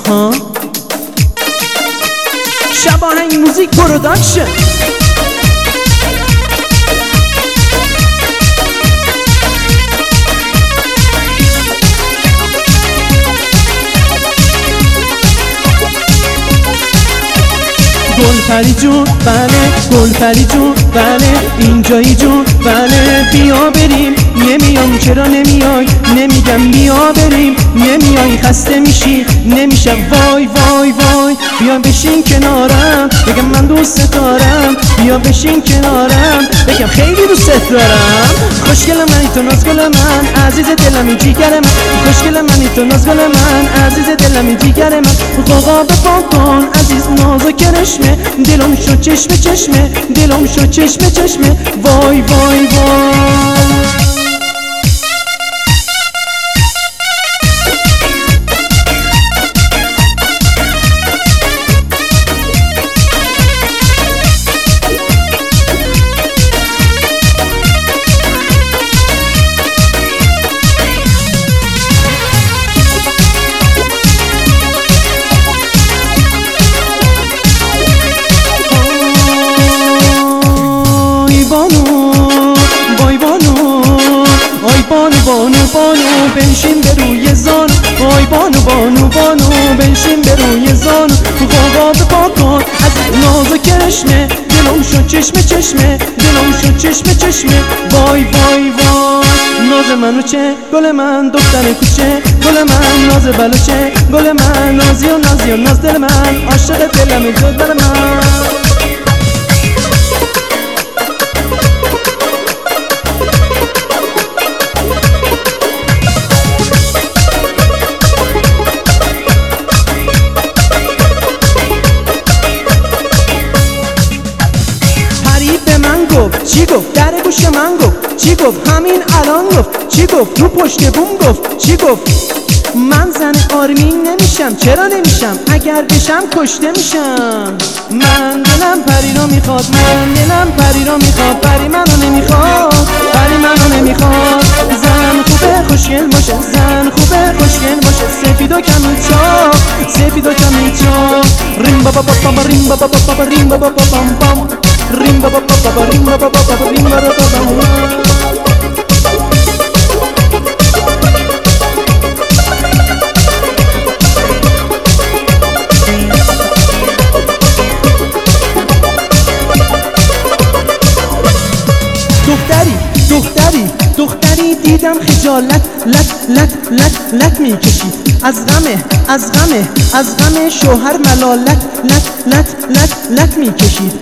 ها شباهنگ موزیک پروداکشن. گلپری جون بله، گلپری جون بله، اینجایی جون بله، بیا بریم. نمیام چرا نمیای؟ نمیگم بیا بریم. نمیای خسته میشی نمیشم وای وای وای. بیا بشین کنارم بگم من دوست دارم. بیا بشین کنارم بگم خیلی دوست دارم. خوشگل منی تو نازگل من، عزیز دلمی جیگر من. خوشگل منی تو نازگل من، عزیز دلمی جیگر من. غوغا بپا کن عزیز نازو کرشمه، دلم شو چشمه چشمه، دلم شو چشمه چشمه. وای وای وای. بانو بانو بنشین به روی زانو، وای بانو بانو بانو بنشین به روی زانو. غوغا بپا کن از ناز کرشمه، دلم شو چشمه چشمه، دلم شو چشمه چشمه. وای وای وای. ناز منو چه گل من دختر کوچه، گل من ناز بلوچه، گل من نازی و نازی و ناز دل من، عاشق دلم جدل من. چی گفت در گوش من گفت، چی گفت همین الان گفت، چی گفت رو پشت بوم گفت، چی گفت من زن آرمین نمیشم. چرا نمیشم؟ اگر بشم کشته میشم. من دلم پری رو میخواد، من دلم پری رو میخواد، پری منو نمیخواد، پری منو نمیخواد. زن خوبه خوشگل باشه، زن خوبه خوشگل باشه، سفید و کمی چاق، سفید و کمی چاق. ریم بابا بابا ریم بابا بابا ریم بابا بابا بام، ریم بابا بابا ریم بابا بابا ریم بابا بابا. دختری دیدم خجالت لت لت لت لت میکشید از غمه، از غمه، از غمه شوهر ملالت لت لت لت لت میکشید.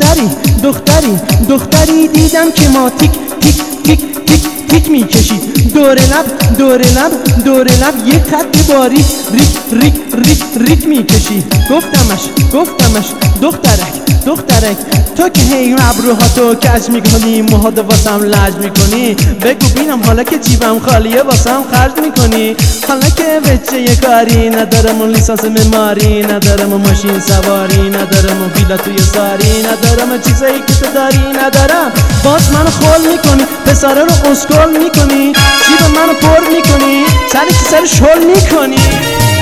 دختری دیدم که ما تیک تیک تیک تیک تیک میکشید. دور لب دور لب دور لب یک خط باریک ریک ریک ریک ریک میکشید. گفتمش دخترک تو که هی ابروها تو کج میکنی، موهاتو واسم لج میکنی. بگو بینم حالا که جیبم خالیه واسم خرج میکنی. حالا که بچه یه کاری ندارم و لیسانس معماری ندارم و ماشین سواری ندارم و ویلا توی ساری ندارم و چیزایی که تو داری ندارم، باز منو خول میکنی، پسره رو اسکول میکنی، جیب منو پر میکنی، سر که سر شل میکنی.